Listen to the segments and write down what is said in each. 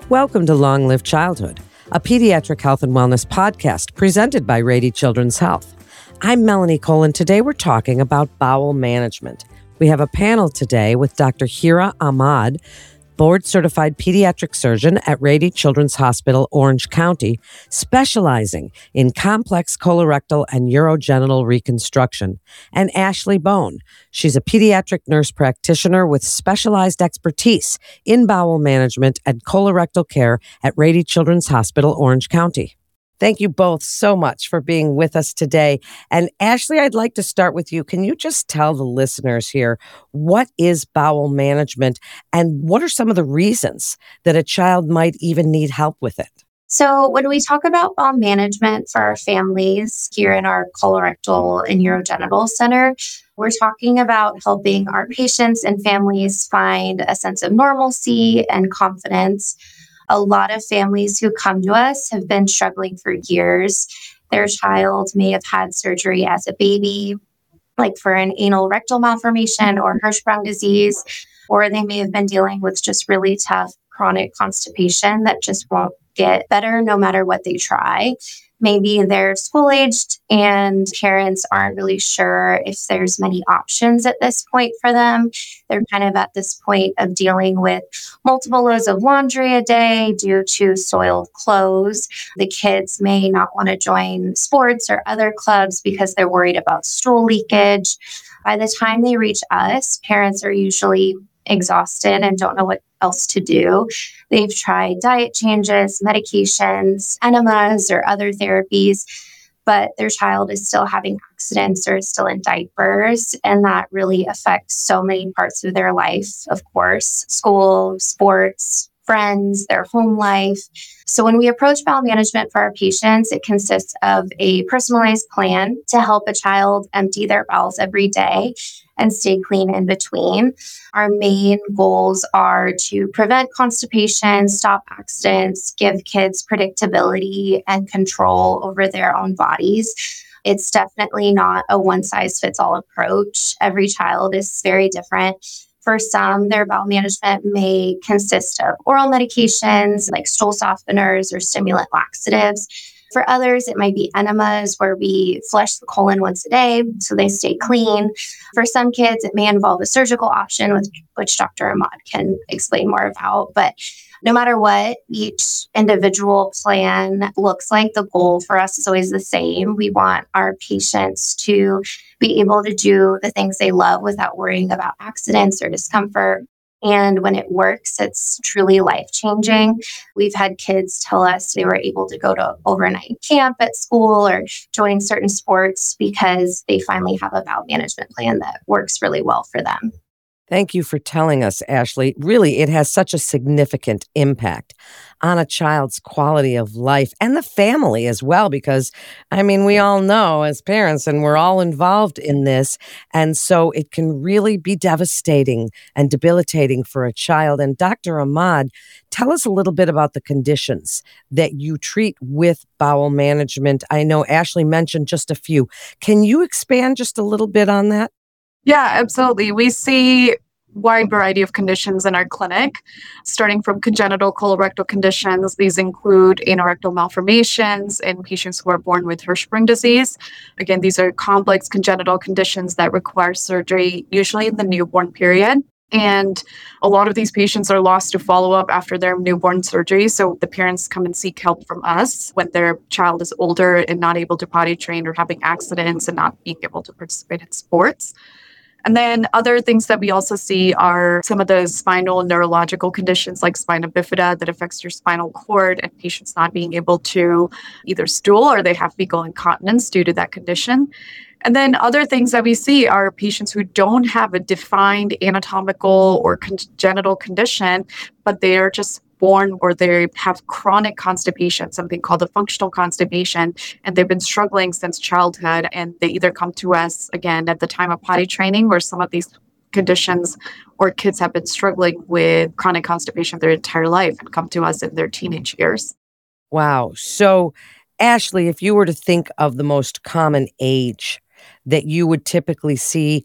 Welcome to Long Live Childhood, a pediatric health and wellness podcast presented by Rady Children's Health. I'm Melanie Cole, and today we're talking about bowel management. We have a panel today with Dr. Hira Ahmad, board-certified pediatric surgeon at Rady Children's Hospital, Orange County, specializing in complex colorectal and urogenital reconstruction, and Ashley Bone. She's a pediatric nurse practitioner with specialized expertise in bowel management and colorectal care at Rady Children's Hospital, Orange County. Thank you both so much for being with us today. And Ashley, I'd like to start with you. Can you just tell the listeners here, what is bowel management and what are some of the reasons that a child might even need help with it? So when we talk about bowel management for our families here in our colorectal and urogenital center, we're talking about helping our patients and families find a sense of normalcy and confidence. A lot of families who come to us have been struggling for years. Their child may have had surgery as a baby, like for an anal rectal malformation or Hirschsprung disease, or they may have been dealing with just really tough chronic constipation that just won't get better no matter what they try. Maybe they're school-aged and parents aren't really sure if there's many options at this point for them. They're kind of at this point of dealing with multiple loads of laundry a day due to soiled clothes. The kids may not want to join sports or other clubs because they're worried about stool leakage. By the time they reach us, parents are usually exhausted and don't know what else to do. They've tried diet changes, medications, enemas, or other therapies, but their child is still having accidents or is still in diapers. And that really affects so many parts of their life, of course, school, sports, friends, their home life. So when we approach bowel management for our patients, it consists of a personalized plan to help a child empty their bowels every day and stay clean in between. Our main goals are to prevent constipation, stop accidents, give kids predictability and control over their own bodies. It's definitely not a one-size-fits-all approach. Every child is very different. For some, their bowel management may consist of oral medications like stool softeners or stimulant laxatives. For others, it might be enemas where we flush the colon once a day so they stay clean. For some kids, it may involve a surgical option, which Dr. Ahmad can explain more about. But no matter what each individual plan looks like, the goal for us is always the same. We want our patients to be able to do the things they love without worrying about accidents or discomfort. And when it works, it's truly life-changing. We've had kids tell us they were able to go to overnight camp at school or join certain sports because they finally have a bowel management plan that works really well for them. Thank you for telling us, Ashley. Really, it has such a significant impact on a child's quality of life and the family as well, because, we all know as parents, and we're all involved in this, and so it can really be devastating and debilitating for a child. And Dr. Ahmad, tell us a little bit about the conditions that you treat with bowel management. I know Ashley mentioned just a few. Can you expand just a little bit on that? Yeah, absolutely. We see wide variety of conditions in our clinic, starting from congenital colorectal conditions. These include anorectal malformations in patients who are born with Hirschsprung disease. Again, these are complex congenital conditions that require surgery, usually in the newborn period. And a lot of these patients are lost to follow-up after their newborn surgery. So the parents come and seek help from us when their child is older and not able to potty train or having accidents and not being able to participate in sports. And then other things that we also see are some of the spinal neurological conditions like spina bifida that affects your spinal cord and patients not being able to either stool or they have fecal incontinence due to that condition. And then other things that we see are patients who don't have a defined anatomical or congenital condition, but they are just born or they have chronic constipation, something called a functional constipation, and they've been struggling since childhood. And they either come to us again at the time of potty training, or some of these conditions or kids have been struggling with chronic constipation their entire life and come to us in their teenage years. Wow. So, Ashley, if you were to think of the most common age that you would typically see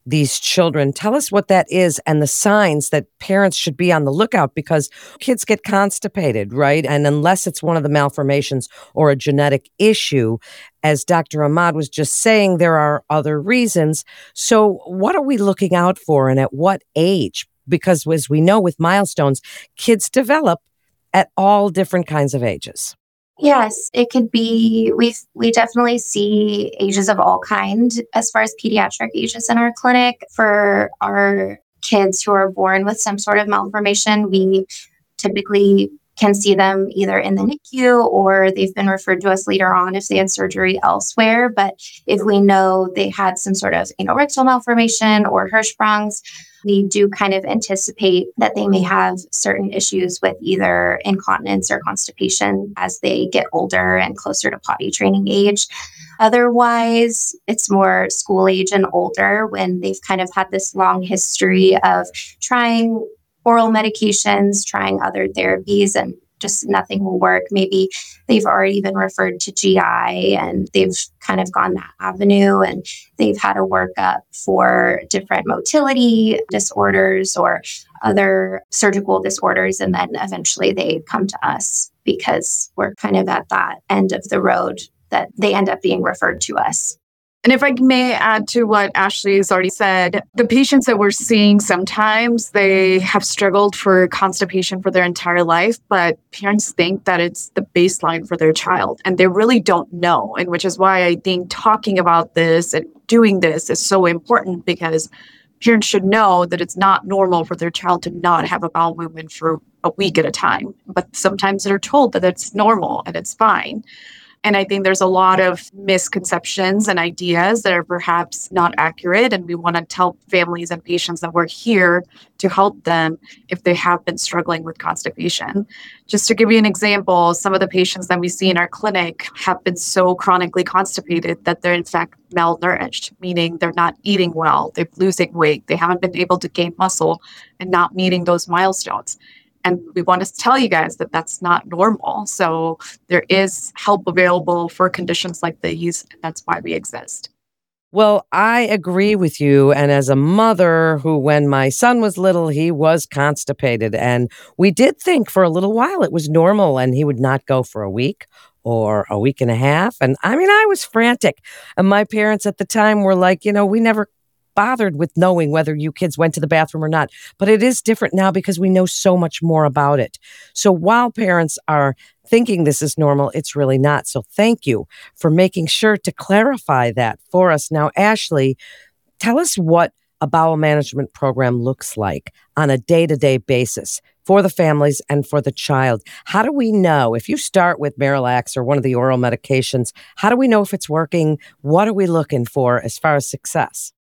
these children. Tell us what that is and the signs that parents should be on the lookout, because kids get constipated, right? And unless it's one of the malformations or a genetic issue, as Dr. Ahmad was just saying, there are other reasons. So what are we looking out for and at what age? Because as we know with milestones, kids develop at all different kinds of ages. Yes, it could be. We definitely see ages of all kind as far as pediatric ages in our clinic. For our kids who are born with some sort of malformation, we typically can see them either in the NICU or they've been referred to us later on if they had surgery elsewhere. But if we know they had some sort of anorectal malformation or Hirschsprung's, we do kind of anticipate that they may have certain issues with either incontinence or constipation as they get older and closer to potty training age. Otherwise, it's more school age and older when they've kind of had this long history of trying oral medications, trying other therapies, and just nothing will work. Maybe they've already been referred to GI and they've kind of gone that avenue and they've had a workup for different motility disorders or other surgical disorders. And then eventually they come to us because we're kind of at that end of the road that they end up being referred to us. And if I may add to what Ashley has already said, the patients that we're seeing sometimes, they have struggled for constipation for their entire life, but parents think that it's the baseline for their child, and they really don't know. And which is why I think talking about this and doing this is so important, because parents should know that it's not normal for their child to not have a bowel movement for a week at a time. But sometimes they're told that it's normal and it's fine. And I think there's a lot of misconceptions and ideas that are perhaps not accurate. And we want to tell families and patients that we're here to help them if they have been struggling with constipation. Just to give you an example, some of the patients that we see in our clinic have been so chronically constipated that they're in fact malnourished, meaning they're not eating well, they're losing weight, they haven't been able to gain muscle and not meeting those milestones. And we want to tell you guys that that's not normal. So there is help available for conditions like these, and that's why we exist. Well, I agree with you. And as a mother who, when my son was little, he was constipated. And we did think for a little while it was normal and he would not go for a week or a week and a half. And I mean, I was frantic. And my parents at the time were like, we never bothered with knowing whether you kids went to the bathroom or not. But it is different now because we know so much more about it. So while parents are thinking this is normal, it's really not. So thank you for making sure to clarify that for us. Now, Ashley, tell us what a bowel management program looks like on a day-to-day basis for the families and for the child. How do we know if you start with Miralax or one of the oral medications, how do we know if it's working? What are we looking for as far as success?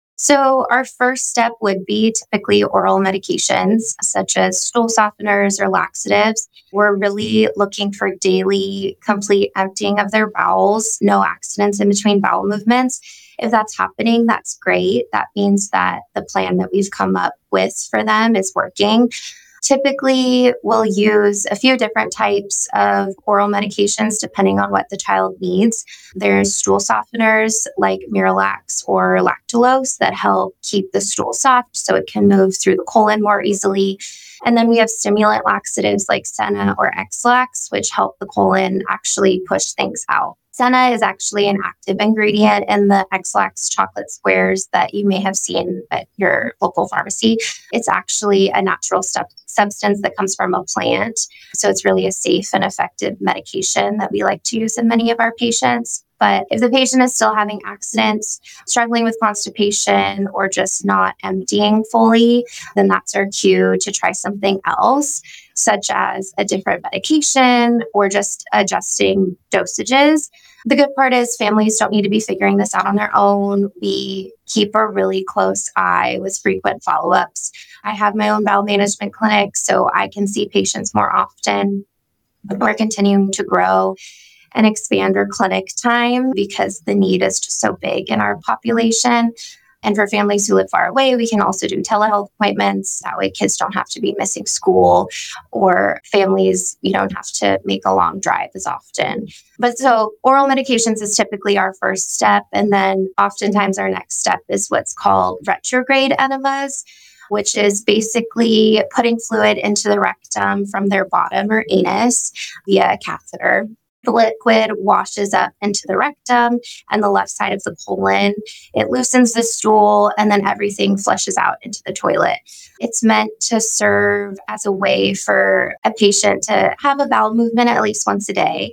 So our first step would be typically oral medications such as stool softeners or laxatives. We're really looking for daily complete emptying of their bowels, no accidents in between bowel movements. If that's happening, that's great. That means that the plan that we've come up with for them is working. Typically, we'll use a few different types of oral medications depending on what the child needs. There's stool softeners like Miralax or lactulose that help keep the stool soft so it can move through the colon more easily. And then we have stimulant laxatives like Senna or X-Lax, which help the colon actually push things out. Senna is actually an active ingredient in the X-Lax chocolate squares that you may have seen at your local pharmacy. It's actually a natural substance that comes from a plant. So it's really a safe and effective medication that we like to use in many of our patients. But if the patient is still having accidents, struggling with constipation, or just not emptying fully, then that's our cue to try something else, such as a different medication or just adjusting dosages. The good part is families don't need to be figuring this out on their own. We keep a really close eye with frequent follow-ups. I have my own bowel management clinic, so I can see patients more often. We're continuing to grow and expand our clinic time because the need is just so big in our population. And for families who live far away, we can also do telehealth appointments. That way kids don't have to be missing school, or families, you don't have to make a long drive as often. But so oral medications is typically our first step. And then oftentimes our next step is what's called retrograde enemas, which is basically putting fluid into the rectum from their bottom or anus via a catheter. The liquid washes up into the rectum and the left side of the colon. It loosens the stool, and then everything flushes out into the toilet. It's meant to serve as a way for a patient to have a bowel movement at least once a day.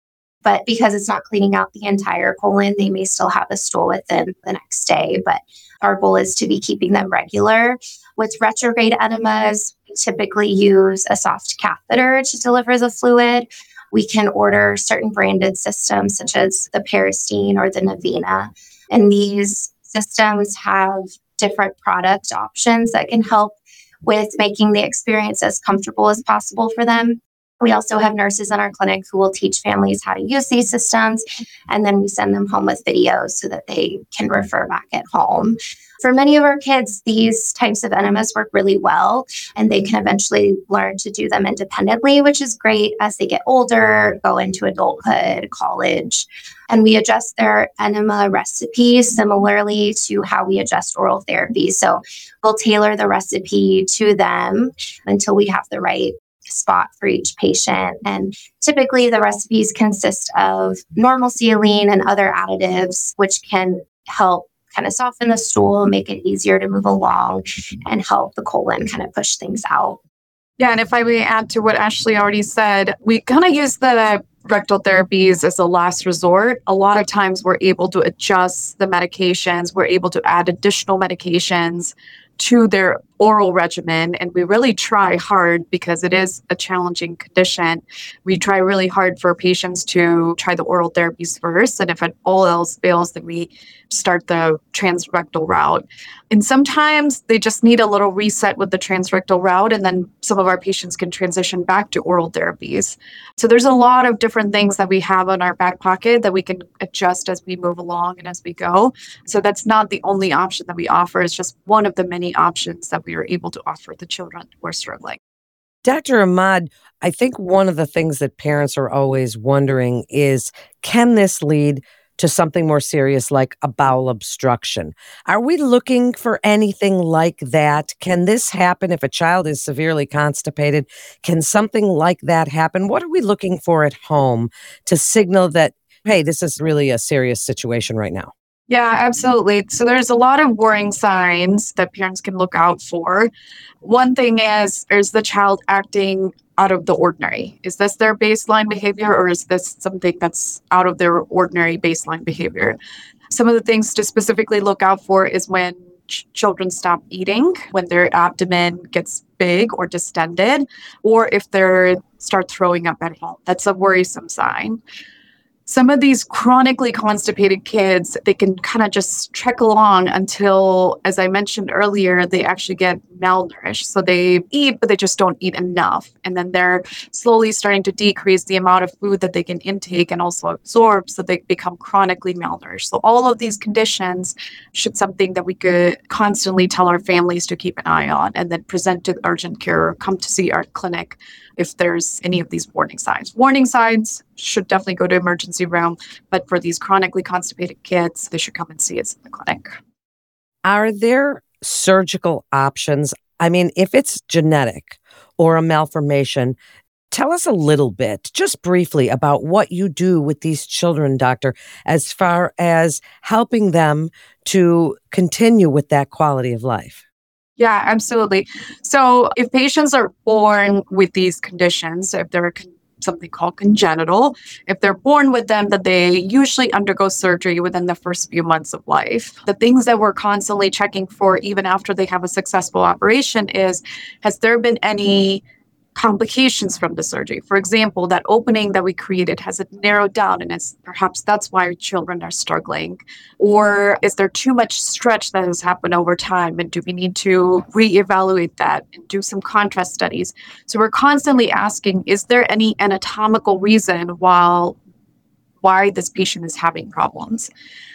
But because it's not cleaning out the entire colon, they may still have a stool within the next day. But our goal is to be keeping them regular. With retrograde enemas, we typically use a soft catheter to deliver the fluid. We can order certain branded systems such as the Peristeen or the Navina. And these systems have different product options that can help with making the experience as comfortable as possible for them. We also have nurses in our clinic who will teach families how to use these systems, and then we send them home with videos so that they can refer back at home. For many of our kids, these types of enemas work really well, and they can eventually learn to do them independently, which is great as they get older, go into adulthood, college. And we adjust their enema recipes similarly to how we adjust oral therapy. So we'll tailor the recipe to them until we have the right spot for each patient. And typically the recipes consist of normal saline and other additives, which can help kind of soften the stool, make it easier to move along, and help the colon kind of push things out. Yeah, and if I may add to what Ashley already said, we kind of use the rectal therapies as a last resort. A lot of times we're able to adjust the medications, we're able to add additional medications to their oral regimen. And we really try hard, because it is a challenging condition. We try really hard for patients to try the oral therapies first. And if all else fails, then we start the transrectal route. And sometimes they just need a little reset with the transrectal route. And then some of our patients can transition back to oral therapies. So there's a lot of different things that we have on our back pocket that we can adjust as we move along and as we go. So that's not the only option that we offer. It's just one of the many options that we are able to offer the children who are struggling. Dr. Ahmad, I think one of the things that parents are always wondering is, can this lead to something more serious like a bowel obstruction? Are we looking for anything like that? Can this happen if a child is severely constipated? Can something like that happen? What are we looking for at home to signal that, hey, this is really a serious situation right now? Yeah, absolutely. So there's a lot of worrying signs that parents can look out for. One thing is the child acting out of the ordinary? Is this their baseline behavior, or is this something that's out of their ordinary baseline behavior? Some of the things to specifically look out for is when children stop eating, when their abdomen gets big or distended, or if they start throwing up at home. That's a worrisome sign. Some of these chronically constipated kids, they can kind of just trek along until, as I mentioned earlier, they actually get malnourished. So they eat, but they just don't eat enough. And then they're slowly starting to decrease the amount of food that they can intake and also absorb, so they become chronically malnourished. So all of these conditions should something that we could constantly tell our families to keep an eye on, and then present to urgent care or come to see our clinic if there's any of these warning signs. Warning signs should definitely go to emergency room, but for these chronically constipated kids, they should come and see us in the clinic. Are there surgical options? I mean, if it's genetic or a malformation, tell us a little bit, just briefly, about what you do with these children, doctor, as far as helping them to continue with that quality of life. Yeah, absolutely. So if patients are born with these conditions, if they're something called congenital, if they're born with them, that they usually undergo surgery within the first few months of life. The things that we're constantly checking for, even after they have a successful operation, is, has there been any complications from the surgery? For example, that opening that we created, has it narrowed down, and perhaps that's why children are struggling? Or is there too much stretch that has happened over time, and do we need to reevaluate that and do some contrast studies? So we're constantly asking, is there any anatomical reason why this patient is having problems?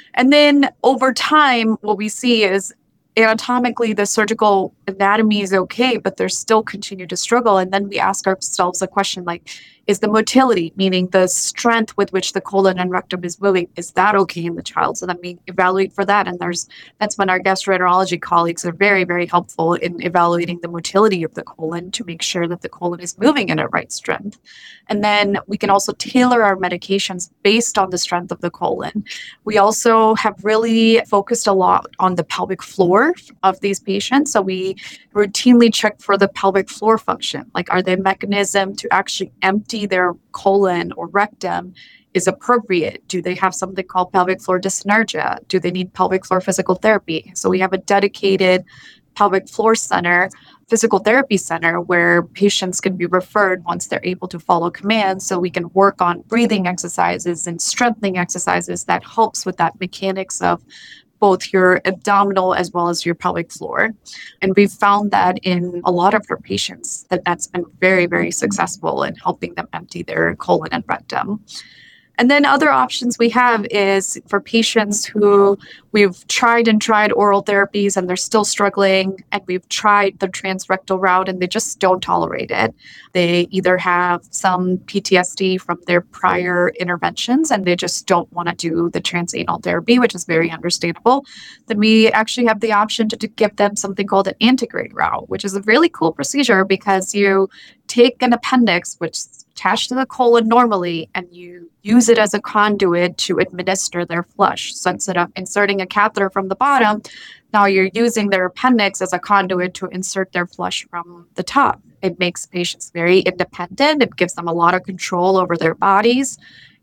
And then over time, what we see is anatomically the surgical anatomy is okay, but they're still continue to struggle. And then we ask ourselves a question like, is the motility, meaning the strength with which the colon and rectum is moving, is that okay in the child? So then we evaluate for that. And that's when our gastroenterology colleagues are very, very helpful in evaluating the motility of the colon to make sure that the colon is moving in a right strength. And then we can also tailor our medications based on the strength of the colon. We also have really focused a lot on the pelvic floor of these patients. So we routinely check for the pelvic floor function. Like, are they a mechanism to actually empty their colon or rectum is appropriate? Do they have something called pelvic floor dyssynergia? Do they need pelvic floor physical therapy? So we have a dedicated pelvic floor center, physical therapy center, where patients can be referred once they're able to follow commands. So we can work on breathing exercises and strengthening exercises that helps with that mechanics of both your abdominal as well as your pelvic floor. And we've found that in a lot of our patients that's been very, very successful in helping them empty their colon and rectum. And then other options we have is for patients who we've tried oral therapies and they're still struggling, and we've tried the transrectal route and they just don't tolerate it. They either have some PTSD from their prior interventions and they just don't want to do the transanal therapy, which is very understandable. Then we actually have the option to give them something called an antegrade route, which is a really cool procedure because you take an appendix, which is attached to the colon normally, and you use it as a conduit to administer their flush. So instead of inserting a catheter from the bottom, now you're using their appendix as a conduit to insert their flush from the top. It makes patients very independent. It gives them a lot of control over their bodies.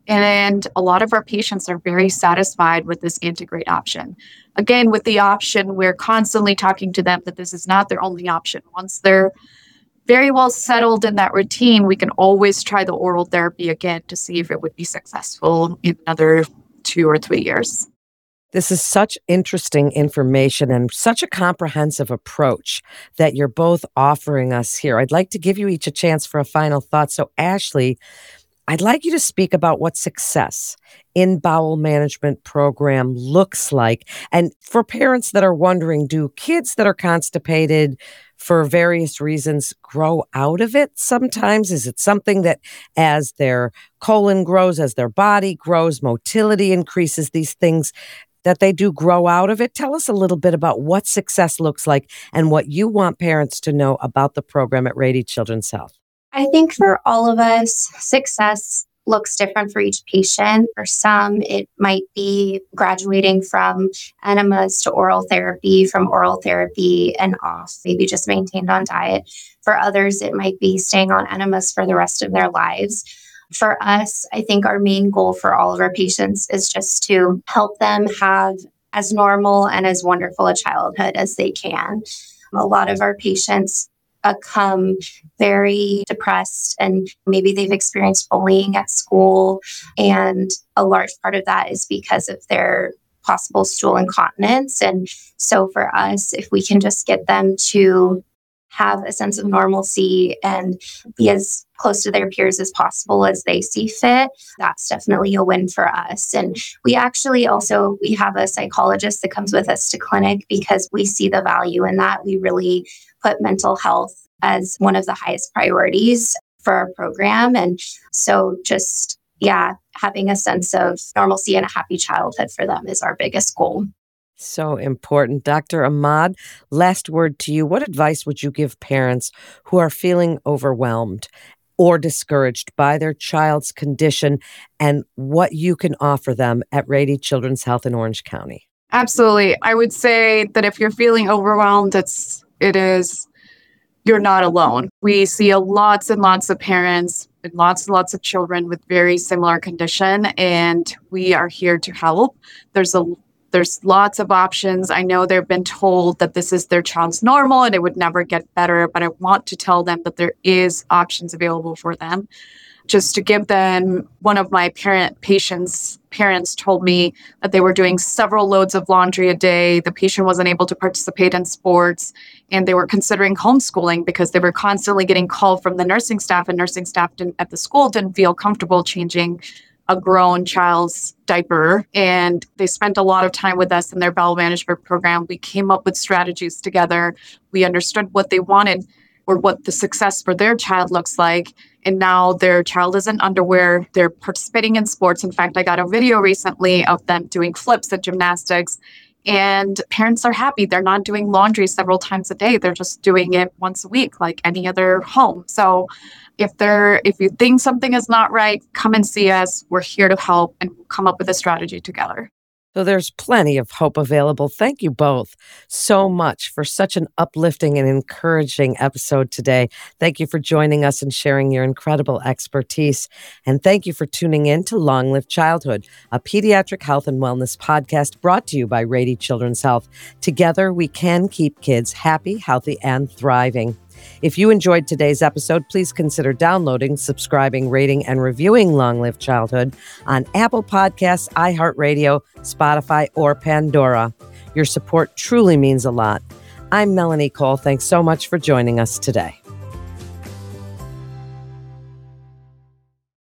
And a lot of our patients are very satisfied with this antegrade option. Again, with the option, we're constantly talking to them that this is not their only option. Once they're very well settled in that routine, we can always try the oral therapy again to see if it would be successful in another 2 or 3 years. This is such interesting information and such a comprehensive approach that you're both offering us here. I'd like to give you each a chance for a final thought. So, Ashley, I'd like you to speak about what success in bowel management program looks like. And for parents that are wondering, do kids that are constipated for various reasons grow out of it sometimes? Is it something that as their colon grows, as their body grows, motility increases, these things that they do grow out of it? Tell us a little bit about what success looks like and what you want parents to know about the program at Rady Children's Health. I think for all of us, success looks different for each patient. For some, it might be graduating from enemas to oral therapy, from oral therapy and off, maybe just maintained on diet. For others, it might be staying on enemas for the rest of their lives. For us, I think our main goal for all of our patients is just to help them have as normal and as wonderful a childhood as they can. A lot of our patients come very depressed, and maybe they've experienced bullying at school. And a large part of that is because of their possible stool incontinence. And so for us, if we can just get them to have a sense of normalcy and be as close to their peers as possible as they see fit, that's definitely a win for us. And we actually also, we have a psychologist that comes with us to clinic because we see the value in that. We really put mental health as one of the highest priorities for our program. And so just, having a sense of normalcy and a happy childhood for them is our biggest goal. So important. Dr. Ahmad, last word to you. What advice would you give parents who are feeling overwhelmed or discouraged by their child's condition, and what you can offer them at Rady Children's Health in Orange County? Absolutely. I would say that if you're feeling overwhelmed, you're not alone. We see lots and lots of parents and lots of children with very similar condition, and we are here to help. There's lots of options. I know they've been told that this is their child's normal and it would never get better, but I want to tell them that there is options available for them. Just to give them, one of my patients' parents told me that they were doing several loads of laundry a day. The patient wasn't able to participate in sports, and they were considering homeschooling because they were constantly getting called from the nursing staff, and nursing staff at the school didn't feel comfortable changing a grown child's diaper, and they spent a lot of time with us in their bowel management program. We came up with strategies together. We understood what they wanted or what the success for their child looks like. And now their child is in underwear. They're participating in sports. In fact, I got a video recently of them doing flips and gymnastics. And parents are happy. They're not doing laundry several times a day. They're just doing it once a week, like any other home. So if you think something is not right, come and see us. We're here to help and come up with a strategy together. So there's plenty of hope available. Thank you both so much for such an uplifting and encouraging episode today. Thank you for joining us and sharing your incredible expertise. And thank you for tuning in to Long Live Childhood, a pediatric health and wellness podcast brought to you by Rady Children's Health. Together, we can keep kids happy, healthy, and thriving. If you enjoyed today's episode, please consider downloading, subscribing, rating, and reviewing Long Live Childhood on Apple Podcasts, iHeartRadio, Spotify, or Pandora. Your support truly means a lot. I'm Melanie Cole. Thanks so much for joining us today.